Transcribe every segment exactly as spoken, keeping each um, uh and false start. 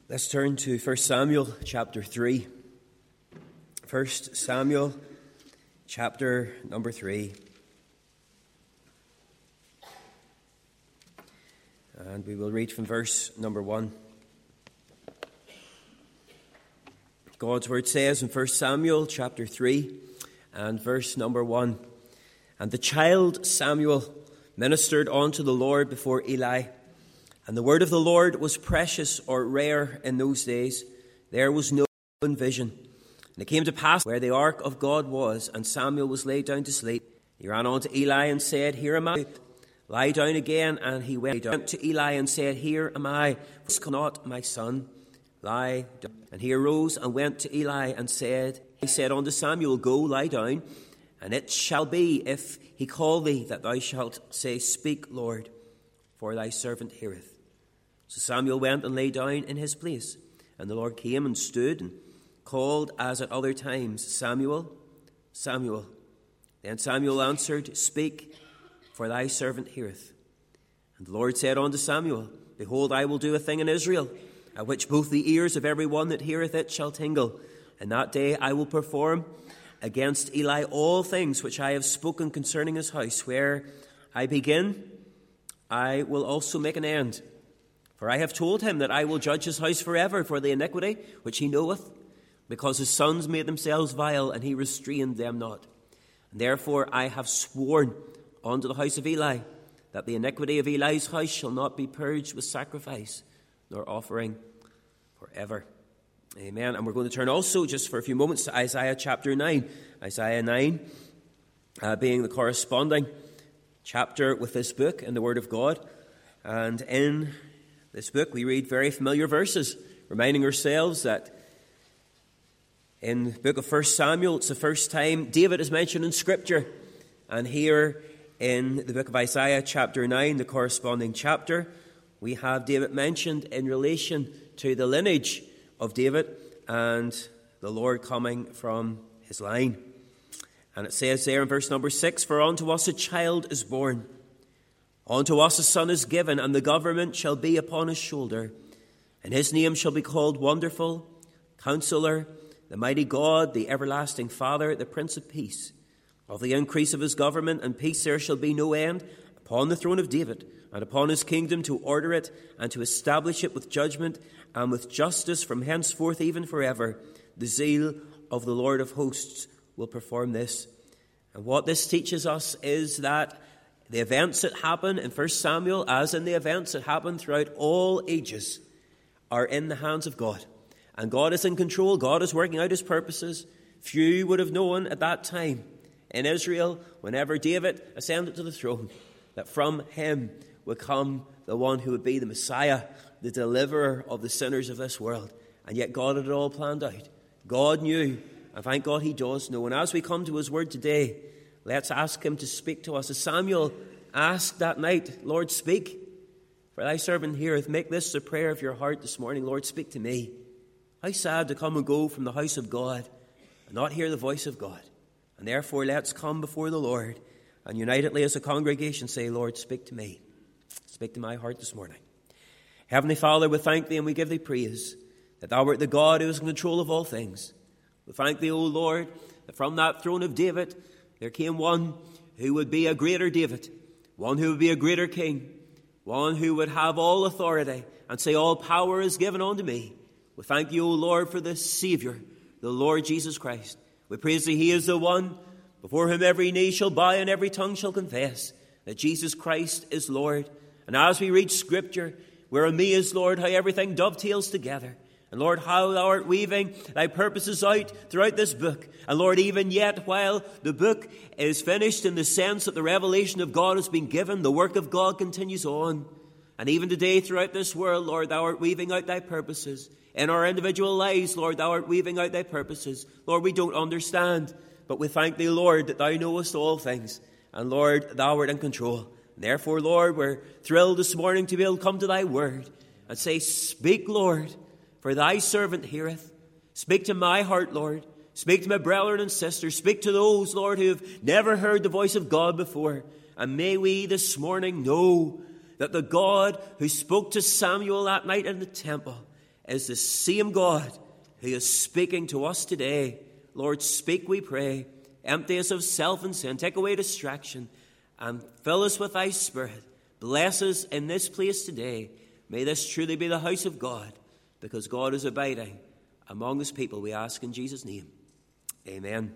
Let's turn to First Samuel chapter three. First Samuel chapter number three. And we will read from verse number one. God's word says in First Samuel chapter three and verse number one, "And the child Samuel ministered unto the Lord before Eli. And the word of the Lord was precious or rare in those days. There was no vision. And it came to pass where the ark of God was, and Samuel was laid down to sleep. He ran unto Eli and said, Here am I. Lie down again. And he went to Eli and said, Here am I. Cannot my son lie down? And he arose and went to Eli and said, He said unto Samuel, Go, lie down. And it shall be, if he call thee, that thou shalt say, Speak, Lord, for thy servant heareth. So Samuel went and lay down in his place. And the Lord came and stood and called as at other times, Samuel, Samuel. Then Samuel answered, Speak, for thy servant heareth. And the Lord said unto Samuel, Behold, I will do a thing in Israel, at which both the ears of every one that heareth it shall tingle. And that day I will perform against Eli all things which I have spoken concerning his house. Where I begin, I will also make an end. For I have told him that I will judge his house forever for the iniquity which he knoweth, because his sons made themselves vile, and he restrained them not. And therefore I have sworn unto the house of Eli, that the iniquity of Eli's house shall not be purged with sacrifice, nor offering forever. Amen. And we're going to turn also, just for a few moments, to Isaiah chapter nine. Isaiah nine, uh, being the corresponding chapter with this book in the Word of God. And in this book we read very familiar verses, reminding ourselves that in the book of First Samuel, it's the first time David is mentioned in Scripture. And here in the book of Isaiah chapter nine, the corresponding chapter, we have David mentioned in relation to the lineage of David and the Lord coming from his line. And it says there in verse number six, For unto us a child is born, unto us a son is given, and the government shall be upon his shoulder. And his name shall be called Wonderful, Counselor, the Mighty God, the Everlasting Father, the Prince of Peace. Of the increase of his government and peace there shall be no end, upon the throne of David, and upon his kingdom, to order it and to establish it with judgment and with justice from henceforth even forever. The zeal of the Lord of hosts will perform this. And what this teaches us is that the events that happen in First Samuel, as in the events that happen throughout all ages, are in the hands of God. And God is in control. God is working out his purposes. Few would have known at that time in Israel, whenever David ascended to the throne, that from him would come the one who would be the Messiah, the deliverer of the sinners of this world. And yet God had it all planned out. God knew, and thank God he does know. And as we come to his word today, let's ask him to speak to us. As Samuel asked that night, Lord, speak, for thy servant heareth. Make this the prayer of your heart this morning. Lord, speak to me. How sad to come and go from the house of God and not hear the voice of God. And therefore let's come before the Lord and unitedly as a congregation say, Lord, speak to me. Speak to my heart this morning. Heavenly Father, we thank thee and we give thee praise that thou art the God who is in control of all things. We thank thee, O Lord, that from that throne of David there came one who would be a greater David, one who would be a greater king, one who would have all authority and say, all power is given unto me. We thank you, O Lord, for this Savior, the Lord Jesus Christ. We praise thee, he is the one before whom every knee shall bow and every tongue shall confess that Jesus Christ is Lord. And as we read Scripture, we're amazed, Lord, how everything dovetails together. And Lord, how thou art weaving thy purposes out throughout this book. And Lord, even yet, while the book is finished in the sense that the revelation of God has been given, the work of God continues on. And even today throughout this world, Lord, thou art weaving out thy purposes. In our individual lives, Lord, thou art weaving out thy purposes. Lord, we don't understand, but we thank thee, Lord, that thou knowest all things. And Lord, thou art in control. And therefore, Lord, we're thrilled this morning to be able to come to thy word and say, Speak, Lord, for thy servant heareth. Speak to my heart, Lord. Speak to my brethren and sisters. Speak to those, Lord, who have never heard the voice of God before. And may we this morning know that the God who spoke to Samuel that night in the temple is the same God who is speaking to us today. Lord, speak, we pray. Empty us of self and sin. Take away distraction and fill us with thy Spirit. Bless us in this place today. May this truly be the house of God, because God is abiding among his people, we ask in Jesus' name. Amen.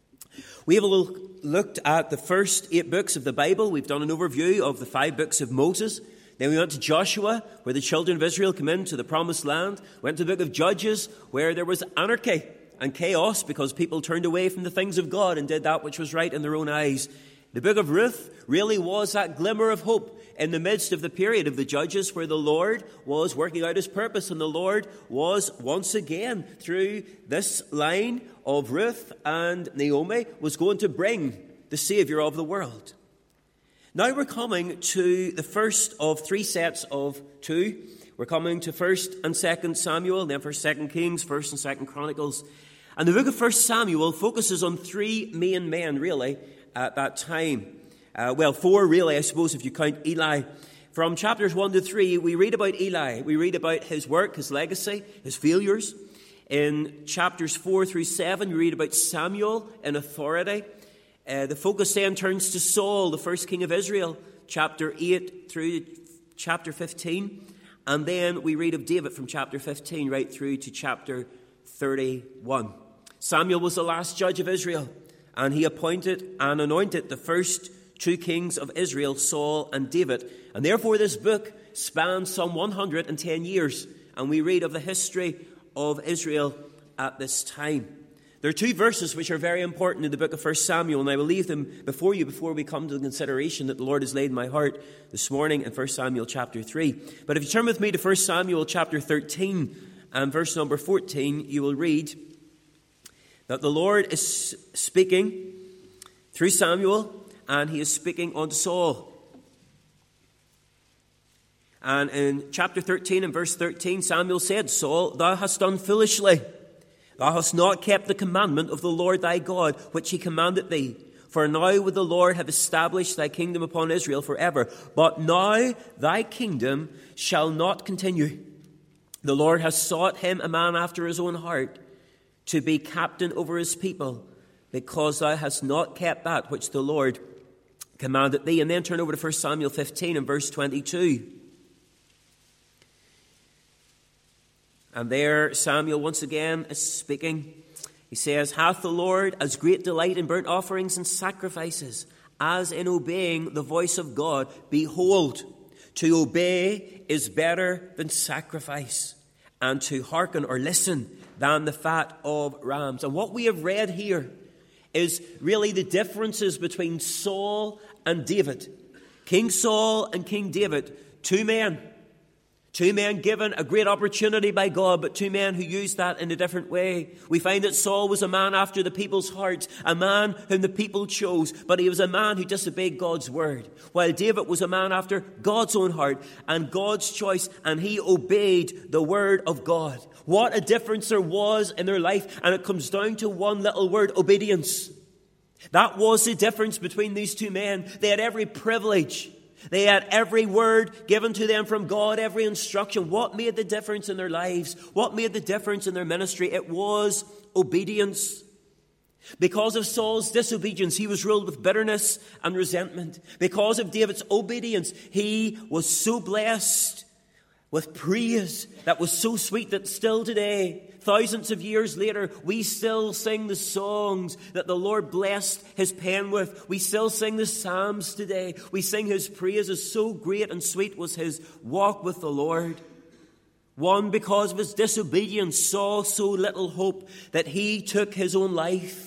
We have a little looked at the first eight books of the Bible. We've done an overview of the five books of Moses. Then we went to Joshua, where the children of Israel come into the promised land. Went to the book of Judges, where there was anarchy and chaos because people turned away from the things of God and did that which was right in their own eyes. The book of Ruth really was that glimmer of hope in the midst of the period of the Judges, where the Lord was working out his purpose, and the Lord was once again, through this line of Ruth and Naomi, was going to bring the Saviour of the world. Now we're coming to the first of three sets of two. We're coming to First and Second Samuel, then First, Second Kings, First and Second Chronicles. And the book of First Samuel focuses on three main men, really, at that time. Uh, well, four really, I suppose, if you count Eli. From chapters one to three, we read about Eli. We read about his work, his legacy, his failures. In chapters four through seven, we read about Samuel in authority. Uh, the focus then turns to Saul, the first king of Israel, chapter eight through chapter fifteen. And then we read of David from chapter fifteen right through to chapter thirty-one. Samuel was the last judge of Israel, and he appointed and anointed the first two kings of Israel, Saul and David. And therefore this book spans some one hundred ten years, and we read of the history of Israel at this time. There are two verses which are very important in the book of First Samuel, and I will leave them before you before we come to the consideration that the Lord has laid in my heart this morning in First Samuel chapter three. But if you turn with me to First Samuel chapter thirteen and verse number fourteen, you will read that the Lord is speaking through Samuel, and he is speaking unto Saul. And in chapter thirteen and verse thirteen, Samuel said, Saul, thou hast done foolishly. Thou hast not kept the commandment of the Lord thy God, which he commanded thee. For now would the Lord have established thy kingdom upon Israel forever. But now thy kingdom shall not continue. The Lord has sought him a man after his own heart, to be captain over his people, because thou hast not kept that which the Lord commanded thee. And then turn over to First Samuel fifteen and verse twenty-two. And there Samuel once again is speaking. He says, hath the Lord as great delight in burnt offerings and sacrifices as in obeying the voice of God? Behold, to obey is better than sacrifice, and to hearken or listen than the fat of rams. And what we have read here is really the differences between Saul and David. King Saul and King David, two men. Two men given a great opportunity by God, but two men who used that in a different way. We find that Saul was a man after the people's hearts, a man whom the people chose, but he was a man who disobeyed God's word. While David was a man after God's own heart and God's choice, and he obeyed the word of God. What a difference there was in their life, and it comes down to one little word, obedience. That was the difference between these two men. They had every privilege. They had every word given to them from God, every instruction. What made the difference in their lives? What made the difference in their ministry? It was obedience. Because of Saul's disobedience, he was ruled with bitterness and resentment. Because of David's obedience, he was so blessed with praise that was so sweet that still today, thousands of years later, we still sing the songs that the Lord blessed his pen with. We still sing the Psalms today. We sing his praises. So great and sweet was his walk with the Lord. One, because of his disobedience, saw so little hope that he took his own life.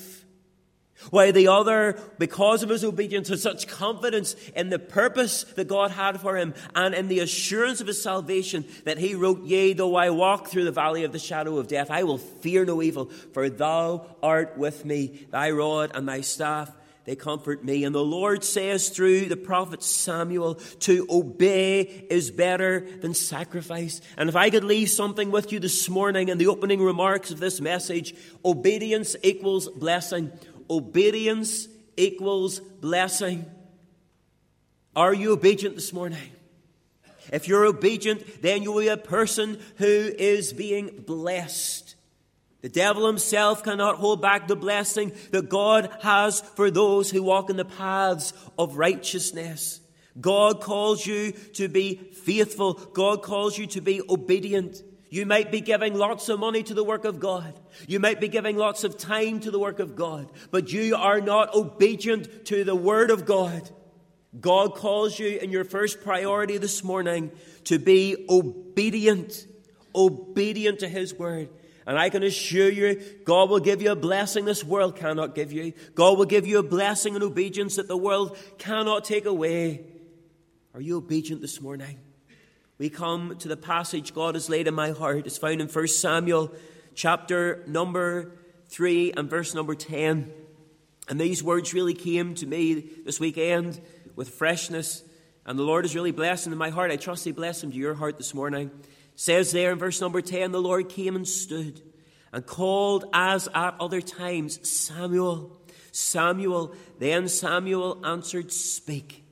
While the other, because of his obedience, had such confidence in the purpose that God had for him and in the assurance of his salvation that he wrote, yea, though I walk through the valley of the shadow of death, I will fear no evil, for thou art with me. Thy rod and thy staff, they comfort me. And the Lord says through the prophet Samuel, to obey is better than sacrifice. And if I could leave something with you this morning in the opening remarks of this message, obedience equals blessing. Obedience equals blessing. Are you obedient this morning? If you're obedient, then you will be a person who is being blessed. The devil himself cannot hold back the blessing that God has for those who walk in the paths of righteousness. God calls you to be faithful. God calls you to be obedient. You might be giving lots of money to the work of God. You might be giving lots of time to the work of God. But you are not obedient to the Word of God. God calls you in your first priority this morning to be obedient. Obedient to His Word. And I can assure you, God will give you a blessing this world cannot give you. God will give you a blessing and obedience that the world cannot take away. Are you obedient this morning? We come to the passage God has laid in my heart. It's found in First Samuel chapter number three and verse number ten. And these words really came to me this weekend with freshness. And the Lord is really blessing in my heart. I trust He blessed them to your heart this morning. It says there in verse number ten, the Lord came and stood and called as at other times, Samuel, Samuel. Then Samuel answered, Speak,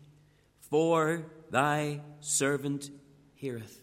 for thy servant heareth.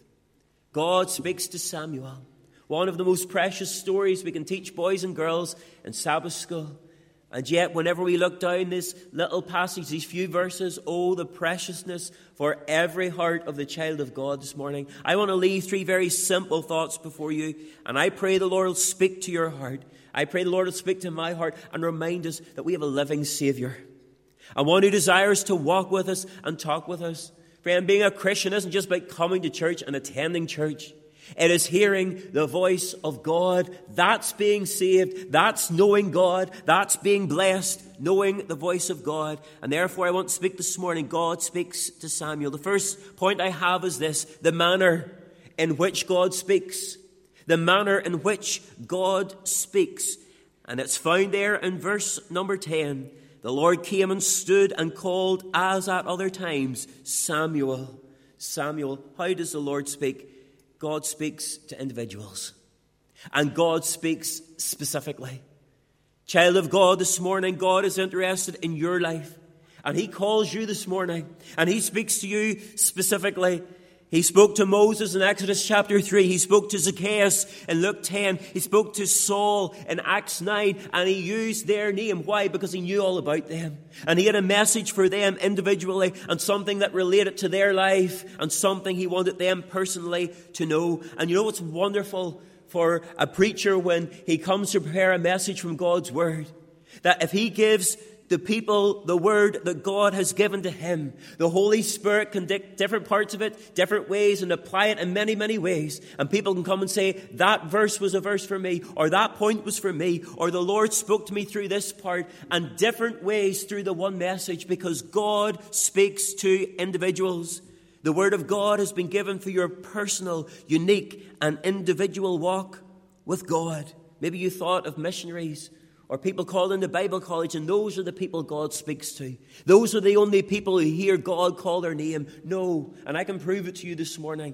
God speaks to Samuel. One of the most precious stories we can teach boys and girls in Sabbath school. And yet, whenever we look down this little passage, these few verses, oh, the preciousness for every heart of the child of God this morning. I want to leave three very simple thoughts before you, and I pray the Lord will speak to your heart. I pray the Lord will speak to my heart and remind us that we have a living Savior, and one who desires to walk with us and talk with us. Friend, being a Christian isn't just about coming to church and attending church. It is hearing the voice of God. That's being saved. That's knowing God. That's being blessed, knowing the voice of God. And therefore, I want to speak this morning. God speaks to Samuel. The first point I have is this: the manner in which God speaks. The manner in which God speaks. And it's found there in verse number ten. The Lord came and stood and called, as at other times, Samuel. Samuel. How does the Lord speak? God speaks to individuals. And God speaks specifically. Child of God, this morning, God is interested in your life. And He calls you this morning. And He speaks to you specifically. He spoke to Moses in Exodus chapter three. He spoke to Zacchaeus in Luke ten. He spoke to Saul in Acts nine. And He used their name. Why? Because He knew all about them. And He had a message for them individually, and something that related to their life, and something He wanted them personally to know. And you know what's wonderful for a preacher when he comes to prepare a message from God's Word? That if he gives the people the word that God has given to him, the Holy Spirit can take different parts of it, different ways, and apply it in many, many ways. And people can come and say, that verse was a verse for me, or that point was for me, or the Lord spoke to me through this part, and different ways through the one message, because God speaks to individuals. The Word of God has been given for your personal, unique, and individual walk with God. Maybe you thought of missionaries or people called into Bible college, and those are the people God speaks to. Those are the only people who hear God call their name. No, and I can prove it to you this morning,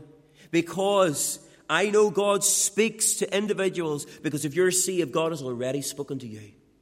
because I know God speaks to individuals, because if you're saved, God has already spoken to you.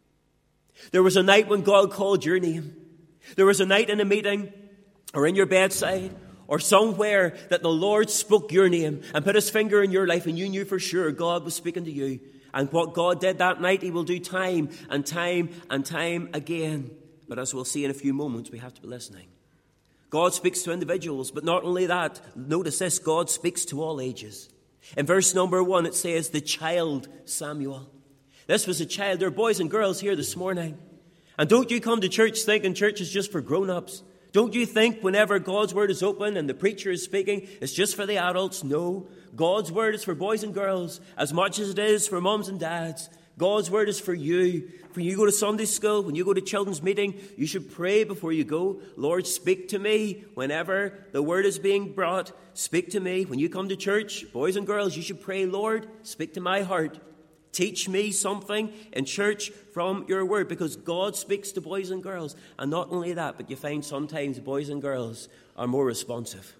There was a night when God called your name. There was a night in a meeting or in your bedside or somewhere that the Lord spoke your name and put His finger in your life, and you knew for sure God was speaking to you. And what God did that night, He will do time and time and time again. But as we'll see in a few moments, we have to be listening. God speaks to individuals, but not only that, notice this, God speaks to all ages. In verse number one, it says, the child Samuel. This was a child. There are boys and girls here this morning. And don't you come to church thinking church is just for grown-ups. Don't you think whenever God's Word is open and the preacher is speaking, it's just for the adults? No. God's Word is for boys and girls as much as it is for mums and dads. God's Word is for you. When you go to Sunday school, when you go to children's meeting, you should pray before you go. Lord, speak to me whenever the Word is being brought. Speak to me. When you come to church, boys and girls, you should pray, Lord, speak to my heart. Teach me something in church from your Word, because God speaks to boys and girls. And not only that, but you find sometimes boys and girls are more responsive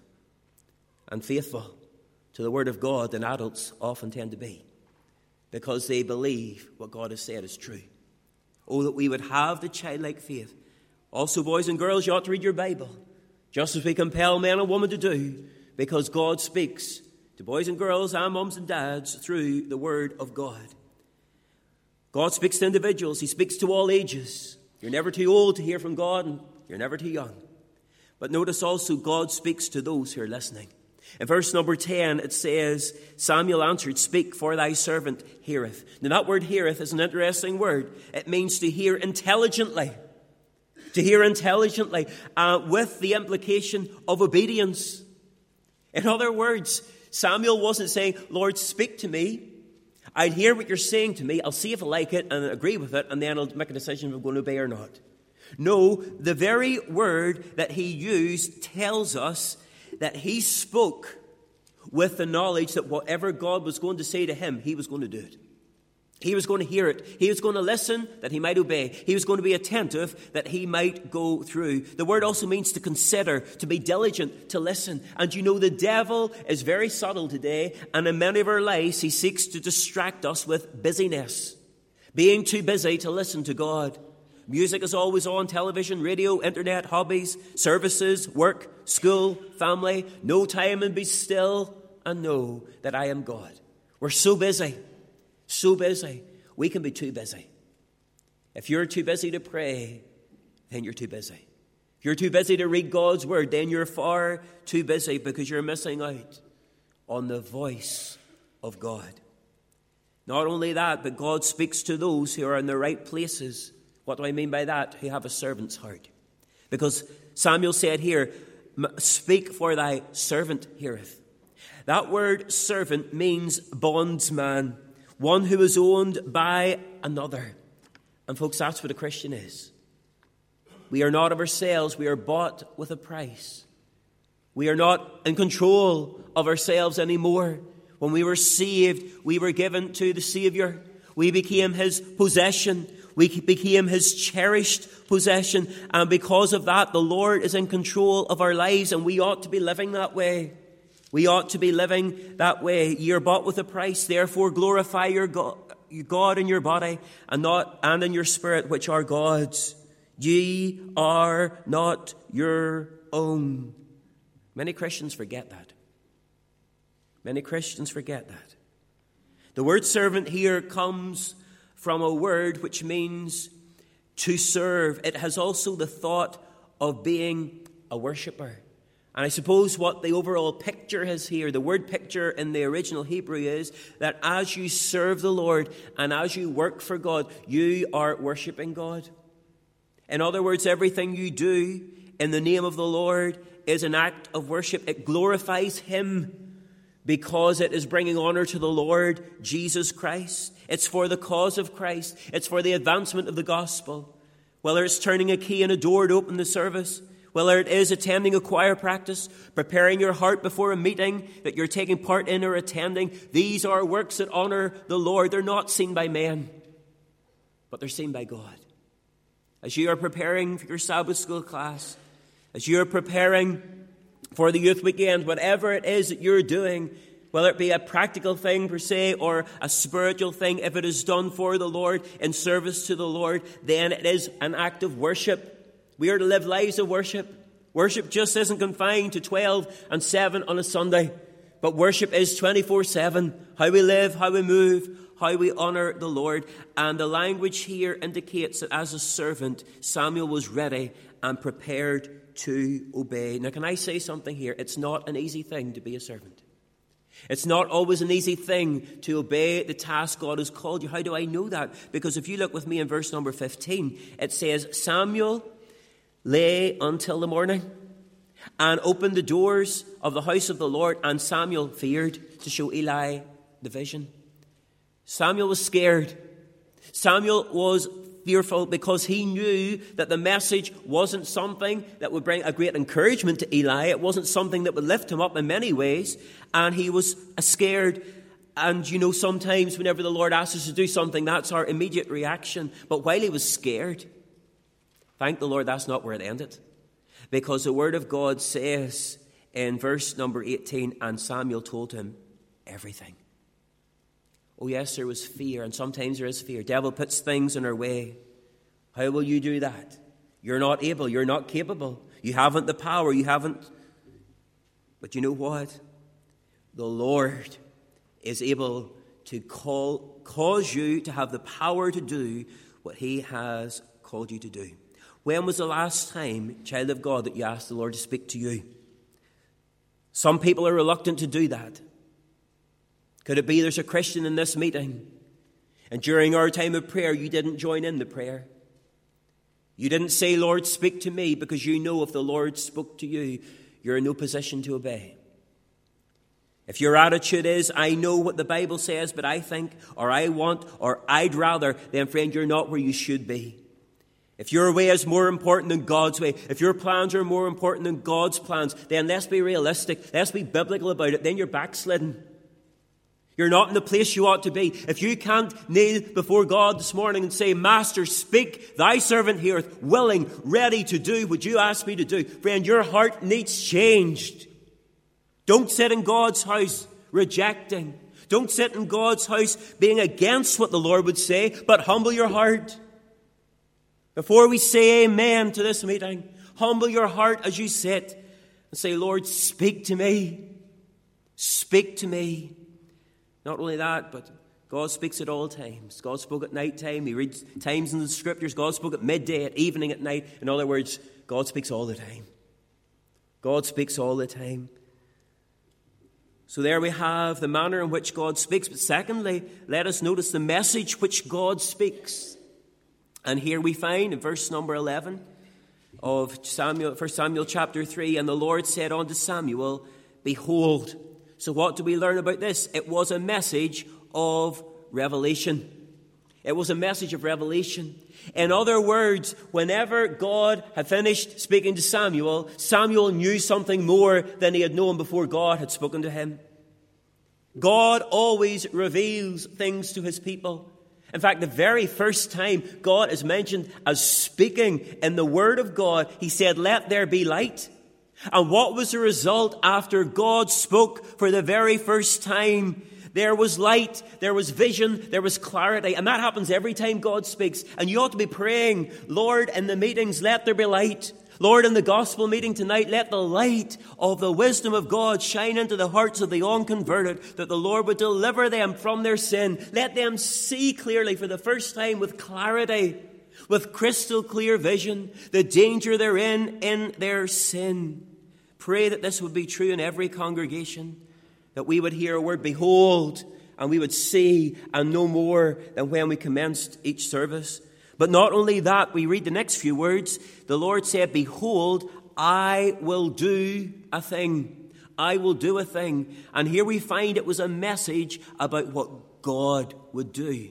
and faithful to the Word of God than adults often tend to be, because they believe what God has said is true. Oh, that we would have the childlike faith. Also, boys and girls, you ought to read your Bible, just as we compel men and women to do, because God speaks to boys and girls and mums and dads through the Word of God. God speaks to individuals. He speaks to all ages. You're never too old to hear from God, and you're never too young. But notice also God speaks to those who are listening. In verse number ten, it says, Samuel answered, "Speak, for thy servant heareth." Now that word heareth is an interesting word. It means to hear intelligently. To hear intelligently, uh, with the implication of obedience. In other words, Samuel wasn't saying, "Lord, speak to me. I'll hear what you're saying to me. I'll see if I like it and agree with it, and then I'll make a decision if I'm going to obey or not." No, the very word that he used tells us that he spoke with the knowledge that whatever God was going to say to him, he was going to do it. He was going to hear it. He was going to listen that he might obey. He was going to be attentive that he might go through. The word also means to consider, to be diligent, to listen. And you know, the devil is very subtle today, and in many of our lives he seeks to distract us with busyness. Being too busy to listen to God. Music is always on, television, radio, internet, hobbies, services, work, school, family. No time and be still and know that I am God. We're so busy. So busy. We can be too busy. If you're too busy to pray, then you're too busy. If you're too busy to read God's word, then you're far too busy because you're missing out on the voice of God. Not only that, but God speaks to those who are in the right places. What do I mean by that? Who have a servant's heart. Because Samuel said here, "Speak, for thy servant heareth." That word servant means bondsman. One who is owned by another. And folks, that's what a Christian is. We are not of ourselves. We are bought with a price. We are not in control of ourselves anymore. When we were saved, we were given to the Savior. We became his possession. We became his cherished possession. And because of that, the Lord is in control of our lives, and we ought to be living that way. We ought to be living that way. Ye are bought with a price, therefore glorify your God, your God in your body and not and in your spirit, which are God's. Ye are not your own. Many Christians forget that. Many Christians forget that. The word servant here comes from a word which means to serve. It has also the thought of being a worshipper. And I suppose what the overall picture is here, the word picture in the original Hebrew is that as you serve the Lord and as you work for God, you are worshiping God. In other words, everything you do in the name of the Lord is an act of worship. It glorifies him because it is bringing honor to the Lord Jesus Christ. It's for the cause of Christ. It's for the advancement of the gospel. Whether it's turning a key in a door to open the service, whether it is attending a choir practice, preparing your heart before a meeting that you're taking part in or attending, these are works that honor the Lord. They're not seen by men, but they're seen by God. As you are preparing for your Sabbath school class, as you are preparing for the youth weekend, whatever it is that you're doing, whether it be a practical thing per se or a spiritual thing, if it is done for the Lord in service to the Lord, then it is an act of worship. We are to live lives of worship. Worship just isn't confined to twelve and seven on a Sunday, but worship is twenty-four seven. How we live, how we move, how we honor the Lord. And the language here indicates that as a servant, Samuel was ready and prepared to obey. Now, can I say something here? It's not an easy thing to be a servant. It's not always an easy thing to obey the task God has called you. How do I know that? Because if you look with me in verse number fifteen, it says, Samuel lay until the morning and opened the doors of the house of the Lord, and Samuel feared to show Eli the vision. Samuel was scared. Samuel was fearful because he knew that the message wasn't something that would bring a great encouragement to Eli. It wasn't something that would lift him up in many ways, and he was scared. And you know, sometimes whenever the Lord asks us to do something, that's our immediate reaction. But while he was scared, thank the Lord that's not where it ended. Because the word of God says in verse number eighteen, and Samuel told him everything. Oh yes, there was fear, and sometimes there is fear. Devil puts things in our way. How will you do that? You're not able, you're not capable. You haven't the power, you haven't But you know what? The Lord is able to call, cause you to have the power to do what he has called you to do. When was the last time, child of God, that you asked the Lord to speak to you? Some people are reluctant to do that. Could it be there's a Christian in this meeting, and during our time of prayer you didn't join in the prayer? You didn't say, Lord, speak to me, because you know if the Lord spoke to you, you're in no position to obey. If your attitude is, I know what the Bible says, but I think, or I want, or I'd rather, then friend, you're not where you should be. If your way is more important than God's way, if your plans are more important than God's plans, then let's be realistic, let's be biblical about it, then you're backslidden. You're not in the place you ought to be. If you can't kneel before God this morning and say, Master, speak, thy servant heareth, willing, ready to do what you ask me to do, friend, your heart needs changed. Don't sit in God's house rejecting. Don't sit in God's house being against what the Lord would say, but humble your heart. Before we say amen to this meeting, humble your heart as you sit and say, Lord, speak to me. Speak to me. Not only that, but God speaks at all times. God spoke at night time. He reads times in the scriptures. God spoke at midday, at evening, at night. In other words, God speaks all the time. God speaks all the time. So there we have the manner in which God speaks. But secondly, let us notice the message which God speaks. And here we find in verse number eleven of Samuel, First Samuel chapter three, and the Lord said unto Samuel, Behold. So what do we learn about this? It was a message of revelation. It was a message of revelation. In other words, whenever God had finished speaking to Samuel, Samuel knew something more than he had known before God had spoken to him. God always reveals things to his people. In fact, the very first time God is mentioned as speaking in the Word of God, he said, Let there be light. And what was the result after God spoke for the very first time? There was light, there was vision, there was clarity. And that happens every time God speaks. And you ought to be praying, Lord, in the meetings, let there be light. Lord, in the gospel meeting tonight, let the light of the wisdom of God shine into the hearts of the unconverted, that the Lord would deliver them from their sin. Let them see clearly for the first time with clarity, with crystal clear vision, the danger they're in in their sin. Pray that this would be true in every congregation, that we would hear a word, behold, and we would see and know more than when we commenced each service. But not only that, we read the next few words. The Lord said, Behold, I will do a thing. I will do a thing. And here we find it was a message about what God would do.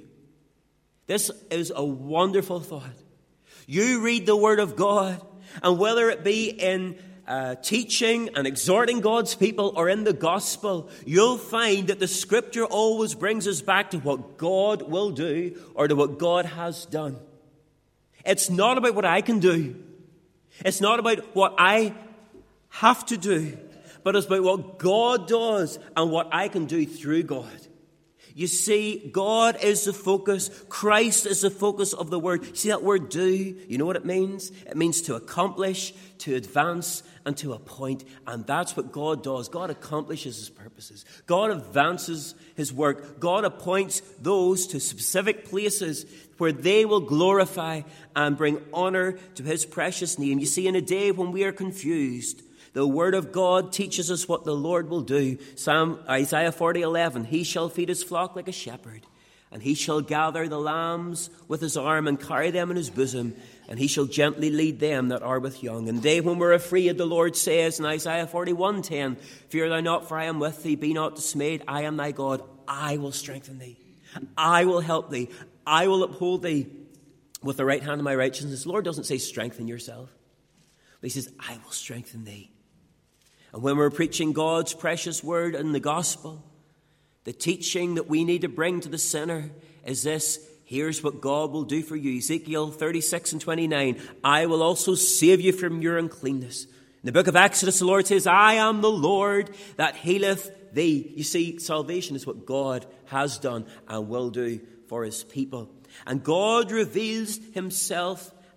This is a wonderful thought. You read the Word of God, and whether it be in Uh, teaching and exhorting God's people or in the gospel, you'll find that the scripture always brings us back to what God will do or to what God has done. It's not about what I can do. It's not about what I have to do, but it's about what God does and what I can do through God. You see, God is the focus. Christ is the focus of the word. See that word do? You know what it means? It means to accomplish, to advance, and to appoint. And that's what God does. God accomplishes his purposes. God advances his work. God appoints those to specific places where they will glorify and bring honor to his precious name. You see, in a day when we are confused, the Word of God teaches us what the Lord will do. Psalm Isaiah forty eleven, He shall feed his flock like a shepherd, and he shall gather the lambs with his arm and carry them in his bosom, and he shall gently lead them that are with young. And they when we're afraid, the Lord says in Isaiah forty-one ten, Fear thou not, for I am with thee. Be not dismayed. I am thy God. I will strengthen thee. I will help thee. I will uphold thee with the right hand of my righteousness. The Lord doesn't say strengthen yourself, but he says, I will strengthen thee. And when we're preaching God's precious word in the gospel, the teaching that we need to bring to the sinner is this: here's what God will do for you. Ezekiel thirty-six and twenty-nine, I will also save you from your uncleanness. In the book of Exodus, the Lord says, I am the Lord that healeth thee. You see, salvation is what God has done and will do for his people. And God reveals himself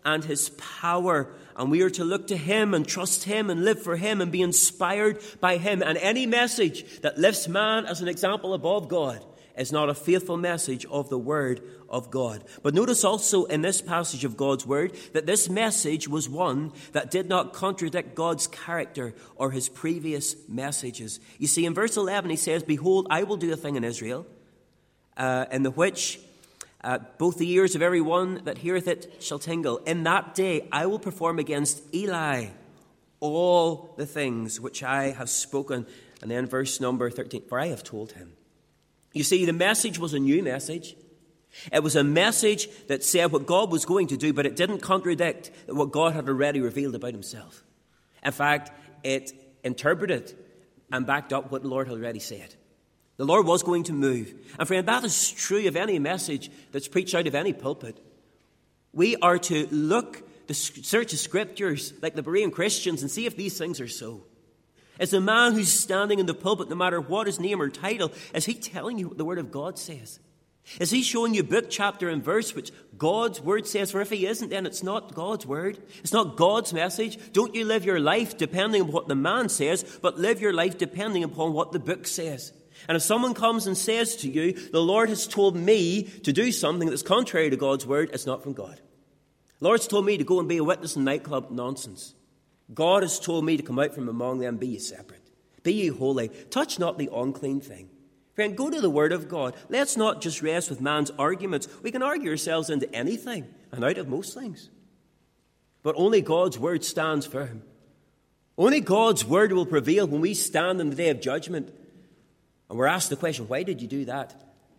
and his power. And we are to look to him and trust him and live for him and be inspired by him. And any message that lifts man as an example above God is not a faithful message of the Word of God. But notice also in this passage of God's Word that this message was one that did not contradict God's character or his previous messages. You see, in verse eleven he says, "Behold, I will do a thing in Israel, uh, in the which uh, both the ears of every one that heareth it shall tingle. In that day I will perform against Eli all the things which I have spoken." And then verse number thirteen, "For I have told him." You see, the message was a new message. It was a message that said what God was going to do, but it didn't contradict what God had already revealed about himself. In fact, it interpreted and backed up what the Lord had already said. The Lord was going to move. And friend, that is true of any message that's preached out of any pulpit. We are to look, to search the Scriptures like the Berean Christians and see if these things are so. Is the man who's standing in the pulpit, no matter what his name or title, is he telling you what the Word of God says? Is he showing you book, chapter, and verse which God's Word says? For if he isn't, then it's not God's Word. It's not God's message. Don't you live your life depending on what the man says, but live your life depending upon what the book says. And if someone comes and says to you, "The Lord has told me to do something that's contrary to God's Word," it's not from God. The Lord's told me to go and be a witness in a nightclub. Nonsense. God has told me to come out from among them. Be ye separate. Be ye holy. Touch not the unclean thing. Friend, go to the Word of God. Let's not just rest with man's arguments. We can argue ourselves into anything and out of most things. But only God's Word stands firm. Only God's Word will prevail when we stand in the day of judgment. And we're asked the question, why did you do that?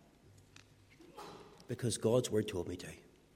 Because God's Word told me to.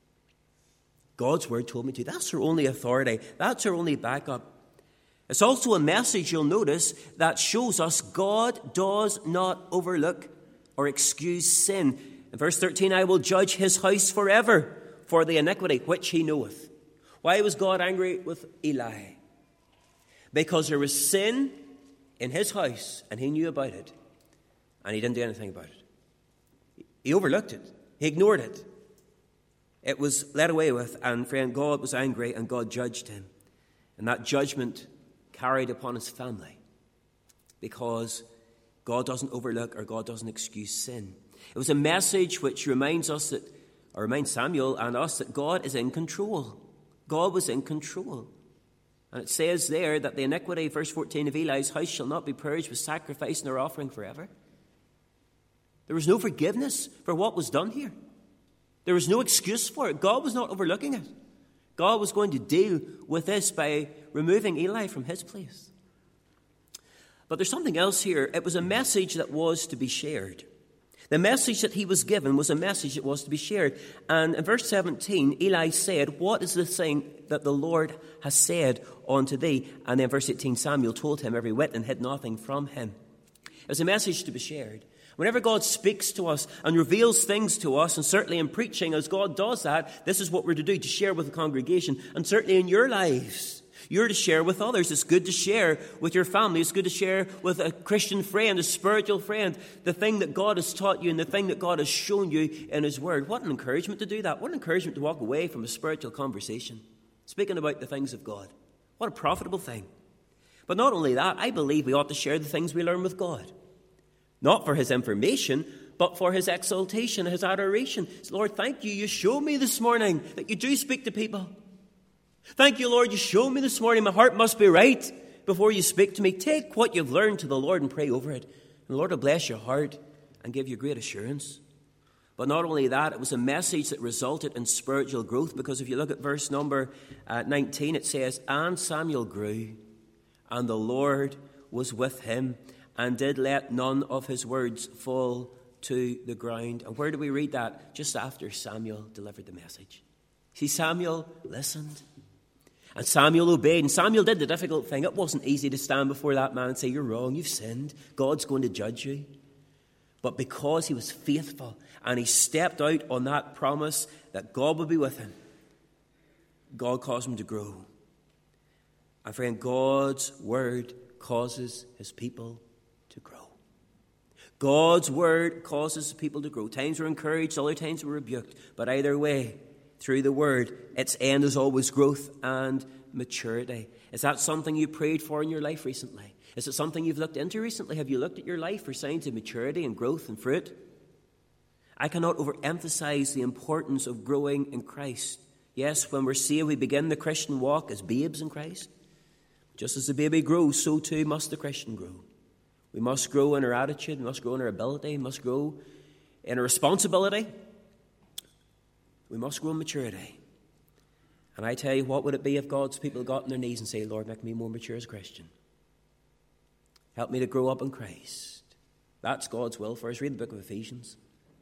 God's Word told me to. That's our only authority. That's our only backup. It's also a message, you'll notice, that shows us God does not overlook or excuse sin. In verse thirteen, "I will judge his house forever for the iniquity which he knoweth." Why was God angry with Eli? Because there was sin in his house, and he knew about it, and he didn't do anything about it. He overlooked it. He ignored it. It was let away with, and friend, God was angry, and God judged him. And that judgment carried upon his family, because God doesn't overlook or God doesn't excuse sin. It was a message which reminds us that, or reminds Samuel and us, that God is in control. God was in control. And it says there that the iniquity, verse fourteen, of Eli's house shall not be purged with sacrifice nor offering forever. There was no forgiveness for what was done here. There was no excuse for it. God was not overlooking it. God was going to deal with this by removing Eli from his place. But there's something else here. It was a message that was to be shared. The message that he was given was a message that was to be shared. And in verse seventeen, Eli said, "What is the thing that the Lord has said unto thee?" And then verse eighteen, Samuel told him every whit and hid nothing from him. It was a message to be shared. Whenever God speaks to us and reveals things to us, and certainly in preaching, as God does that, this is what we're to do, to share with the congregation. And certainly in your lives, you're to share with others. It's good to share with your family. It's good to share with a Christian friend, a spiritual friend, the thing that God has taught you and the thing that God has shown you in his word. What an encouragement to do that. What an encouragement to walk away from a spiritual conversation, speaking about the things of God. What a profitable thing. But not only that, I believe we ought to share the things we learn with God. Not for his information, but for his exaltation, his adoration. Lord, thank you. You showed me this morning that you do speak to people. Thank you, Lord. You showed me this morning my heart must be right before you speak to me. Take what you've learned to the Lord and pray over it. And the Lord will bless your heart and give you great assurance. But not only that, it was a message that resulted in spiritual growth, because if you look at verse number uh, nineteen, it says, "And Samuel grew, and the Lord was with him, and did let none of his words fall to the ground." And where do we read that? Just after Samuel delivered the message. See, Samuel listened, and Samuel obeyed, and Samuel did the difficult thing. It wasn't easy to stand before that man and say, "You're wrong, you've sinned, God's going to judge you." But because he was faithful and he stepped out on that promise that God would be with him, God caused him to grow. And friend, God's word causes his people to grow. God's word causes people to grow. Times we're encouraged, other times we're rebuked. But either way, through the Word, its end is always growth and maturity. Is that something you prayed for in your life recently? Is it something you've looked into recently? Have you looked at your life for signs of maturity and growth and fruit? I cannot overemphasize the importance of growing in Christ. Yes, when we're saved, we begin the Christian walk as babes in Christ. Just as the baby grows, so too must the Christian grow. We must grow in our attitude, we must grow in our ability, we must grow in our responsibility. We must grow in maturity. And I tell you, what would it be if God's people got on their knees and say, Lord, make me more mature as a Christian. Help me to grow up in Christ. That's God's will for us. Read the book of Ephesians.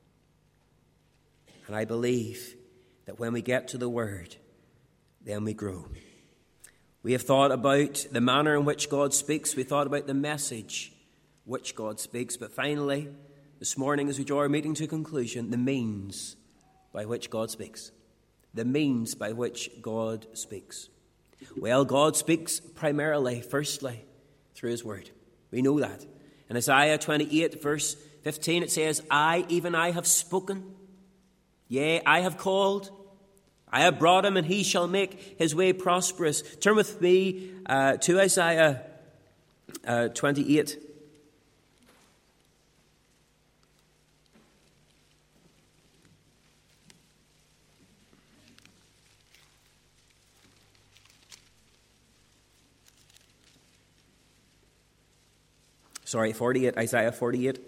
And I believe that when we get to the Word, then we grow. We have thought about the manner in which God speaks. We thought about the message which God speaks. But finally, this morning as we draw our meeting to a conclusion, the means by which God speaks. The means by which God speaks. Well, God speaks primarily, firstly, through His Word. We know that. In Isaiah twenty-eight, verse fifteen, it says, I, even I, have spoken. Yea, I have called. I have brought him, and he shall make his way prosperous. Turn with me uh, to Isaiah uh, twenty-eight. Sorry, forty-eight, Isaiah forty-eight.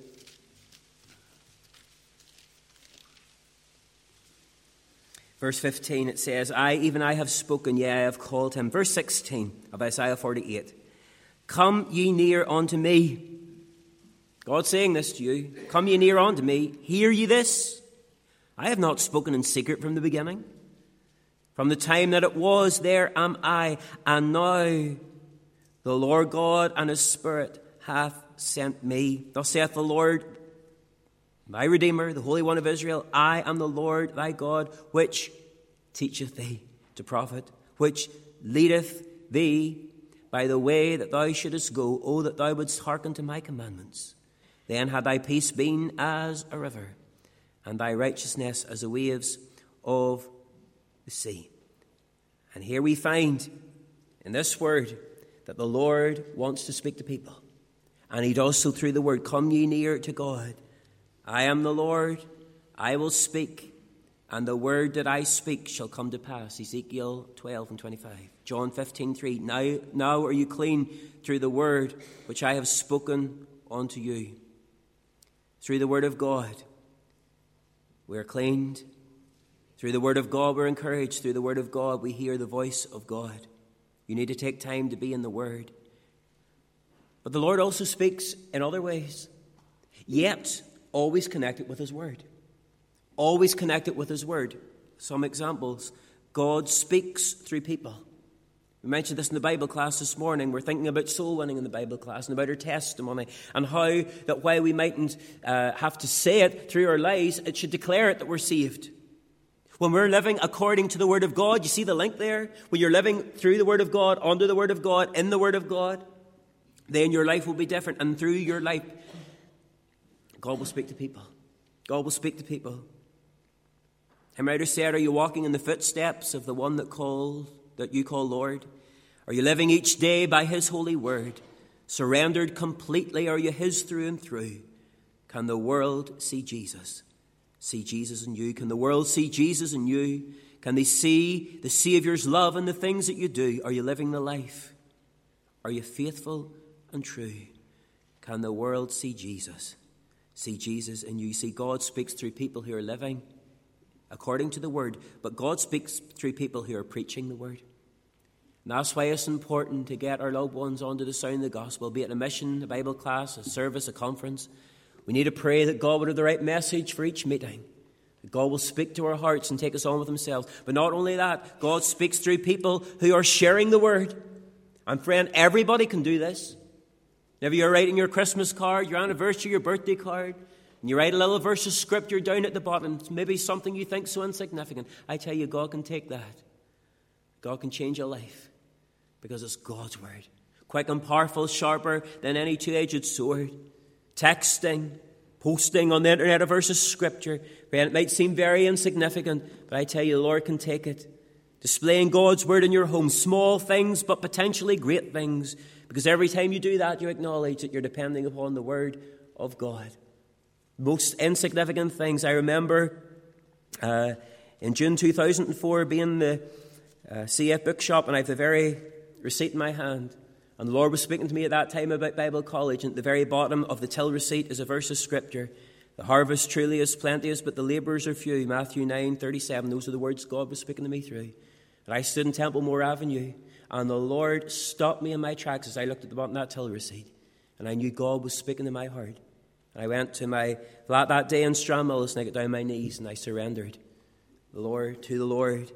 Verse fifteen, it says, I, even I have spoken, yea, I have called him. Verse sixteen of Isaiah forty-eight. Come ye near unto me. God's saying this to you. Come ye near unto me. Hear ye this? I have not spoken in secret from the beginning. From the time that it was, there am I. And now the Lord God and his Spirit hath sent me. Thus saith the Lord, my Redeemer, the Holy One of Israel, I am the Lord thy God, which teacheth thee to profit, which leadeth thee by the way that thou shouldest go. O that thou wouldst hearken to my commandments. Then had thy peace been as a river, and thy righteousness as the waves of the sea. And here we find in this word that the Lord wants to speak to people. And he does so through the word. Come ye near to God. I am the Lord. I will speak. And the word that I speak shall come to pass. Ezekiel twelve and twenty-five. John fifteen three. Now, now are you clean through the word which I have spoken unto you. Through the word of God, we are cleaned. Through the word of God, we're encouraged. Through the word of God, we hear the voice of God. You need to take time to be in the word. But the Lord also speaks in other ways, yet always connected with his word. Always connected with his word. Some examples. God speaks through people. We mentioned this in the Bible class this morning. We're thinking about soul winning in the Bible class and about our testimony and how that while we mightn't uh, have to say it through our lives, it should declare it that we're saved. When we're living according to the Word of God, you see the link there? When you're living through the Word of God, under the Word of God, in the Word of God, then your life will be different. And through your life, God will speak to people. God will speak to people. Hymn writer said, are you walking in the footsteps of the one that called, that you call Lord? Are you living each day by his holy word? Surrendered completely, are you his through and through? Can the world see Jesus? See Jesus in you? Can the world see Jesus in you? Can they see the Saviour's love in the things that you do? Are you living the life? Are you faithful and true? Can the world see Jesus? See Jesus in you? See, God speaks through people who are living according to the word, but God speaks through people who are preaching the word. And that's why it's important to get our loved ones onto the sound of the gospel, be it a mission, a Bible class, a service, a conference. We need to pray that God would have the right message for each meeting, that God will speak to our hearts and take us on with himself. But not only that, God speaks through people who are sharing the word. And friend, everybody can do this. Whenever you're writing your Christmas card, your anniversary, your birthday card, and you write a little verse of scripture down at the bottom, it's maybe something you think so insignificant. I tell you, God can take that. God can change your life because it's God's word. Quick and powerful, sharper than any two-edged sword. Texting, posting on the internet a verse of Scripture. It might seem very insignificant, but I tell you, the Lord can take it. Displaying God's Word in your home, small things, but potentially great things. Because every time you do that, you acknowledge that you're depending upon the Word of God. Most insignificant things. I remember uh, in June two thousand four being in the uh, C F bookshop, and I have the very receipt in my hand. And the Lord was speaking to me at that time about Bible college. And at the very bottom of the till receipt is a verse of Scripture. The harvest truly is plenteous, but the labourers are few. Matthew nine thirty-seven. Those are the words God was speaking to me through. And I stood in Templemore Avenue, and the Lord stopped me in my tracks as I looked at the bottom of that till receipt. And I knew God was speaking to my heart. And I went to my flat that day in Stranmillis, and I got down on my knees, and I surrendered the Lord to the Lord.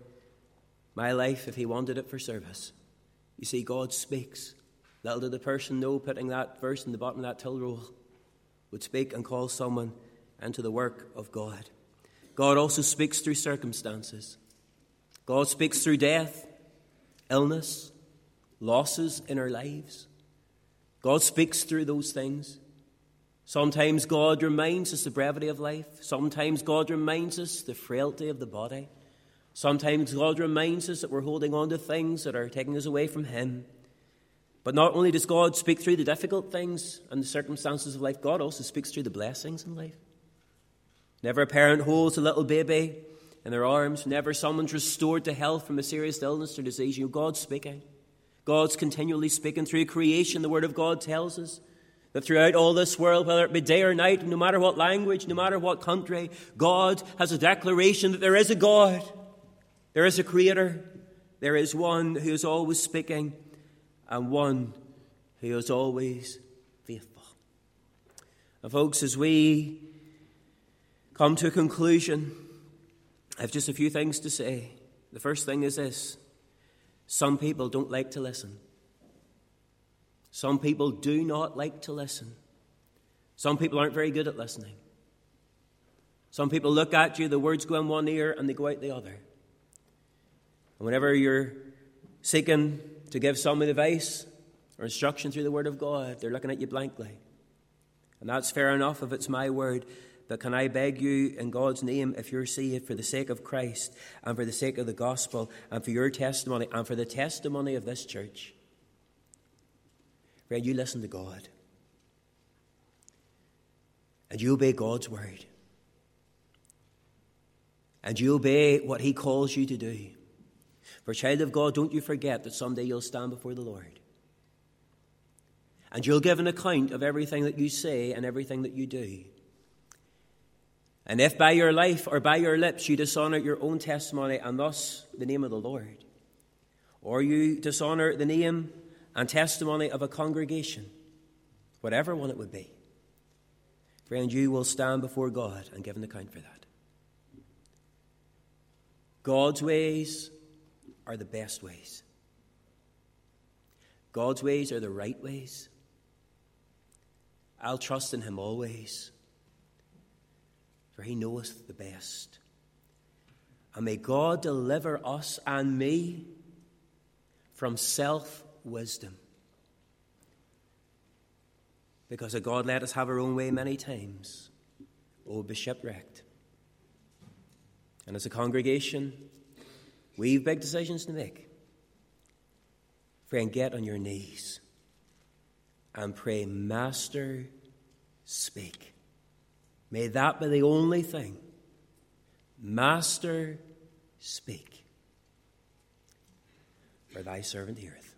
My life, if he wanted it for service. You see, God speaks. Little did the person know, putting that verse in the bottom of that till roll, would speak and call someone into the work of God. God also speaks through circumstances. God speaks through death, illness, losses in our lives. God speaks through those things. Sometimes God reminds us the brevity of life. Sometimes God reminds us the frailty of the body. Sometimes God reminds us that we're holding on to things that are taking us away from him. But not only does God speak through the difficult things and the circumstances of life, God also speaks through the blessings in life. Never a parent holds a little baby in their arms. Never someone's restored to health from a serious illness or disease. You know, God's speaking. God's continually speaking through creation. The Word of God tells us that throughout all this world, whether it be day or night, no matter what language, no matter what country, God has a declaration that there is a God. There is a Creator. There is one who is always speaking and one who is always faithful. And folks, as we come to a conclusion, I have just a few things to say. The first thing is this. Some people don't like to listen. Some people do not like to listen. Some people aren't very good at listening. Some people look at you, the words go in one ear and they go out the other. And whenever you're seeking to give someone advice or instruction through the Word of God, they're looking at you blankly. And that's fair enough if it's my word. But can I beg you in God's name, if you're saved, for the sake of Christ and for the sake of the gospel and for your testimony and for the testimony of this church, friend, you listen to God. And you obey God's word. And you obey what he calls you to do. For child of God, don't you forget that someday you'll stand before the Lord. And you'll give an account of everything that you say and everything that you do. And if by your life or by your lips you dishonor your own testimony and thus the name of the Lord, or you dishonor the name and testimony of a congregation, whatever one it would be, friend, you will stand before God and give an account for that. God's ways are the best ways. God's ways are the right ways. I'll trust in him always, for he knoweth the best. And may God deliver us and me from self-wisdom. Because if God let us have our own way many times, we'll be shipwrecked. And as a congregation, we've big decisions to make. Friend, get on your knees and pray, Master, speak. May that be the only thing. Master, speak. For thy servant heareth.